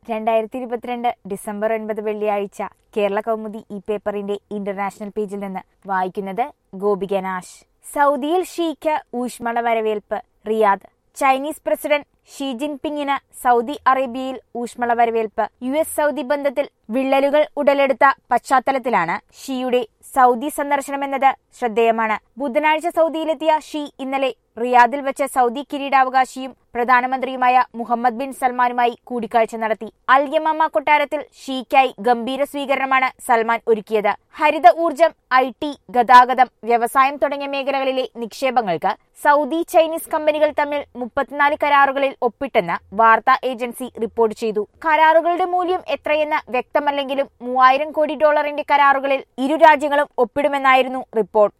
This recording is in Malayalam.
2022 ഡിസംബർ 9 വെള്ളിയാഴ്ച കേരള കൗമുദി ഈ പേപ്പറിന്റെ ഇന്റർനാഷണൽ പേജിൽ നിന്ന് വായിക്കുന്നത് ഗോപിക നാശ്. സൗദിയിൽ ഷീക്ക് ഊഷ്മള വരവേൽപ്പ്. റിയാദ്. ചൈനീസ് പ്രസിഡന്റ് ഷീ ജിൻപിങ്ങിന് സൗദി അറേബ്യയിൽ ഊഷ്മള വരവേൽപ്പ്. US സൗദി ബന്ധത്തിൽ വിള്ളലുകൾ ഉടലെടുത്ത പശ്ചാത്തലത്തിലാണ് ഷീയുടെ സൗദി സന്ദർശനമെന്നത് ശ്രദ്ധേയമാണ്. ബുധനാഴ്ച സൗദിയിലെത്തിയ ഷീ ഇന്നലെ റിയാദിൽ വെച്ച് സൗദി കിരീടാവകാശിയും പ്രധാനമന്ത്രിയുമായ മുഹമ്മദ് ബിൻ സൽമാനുമായി കൂടിക്കാഴ്ച നടത്തി. അൽ യമാമ കൊട്ടാരത്തിൽ ഷീക്കായി ഗംഭീര സ്വീകരണമാണ് സൽമാൻ ഒരുക്കിയത്. ഹരിത ഊർജം, IT, ഗതാഗതം, വ്യവസായം തുടങ്ങിയ മേഖലകളിലെ നിക്ഷേപങ്ങൾക്ക് സൗദി ചൈനീസ് കമ്പനികൾ തമ്മിൽ 34 കരാറുകളിൽ ഒപ്പിട്ടെന്ന് വാർത്താ ഏജൻസി റിപ്പോർട്ട് ചെയ്തു. കരാറുകളുടെ മൂല്യം എത്രയെന്ന് വ്യക്തമല്ലെങ്കിലും $3000 കോടി കരാറുകളിൽ ഇരു രാജ്യങ്ങളും ഒപ്പിടുമെന്നായിരുന്നു റിപ്പോർട്ട്.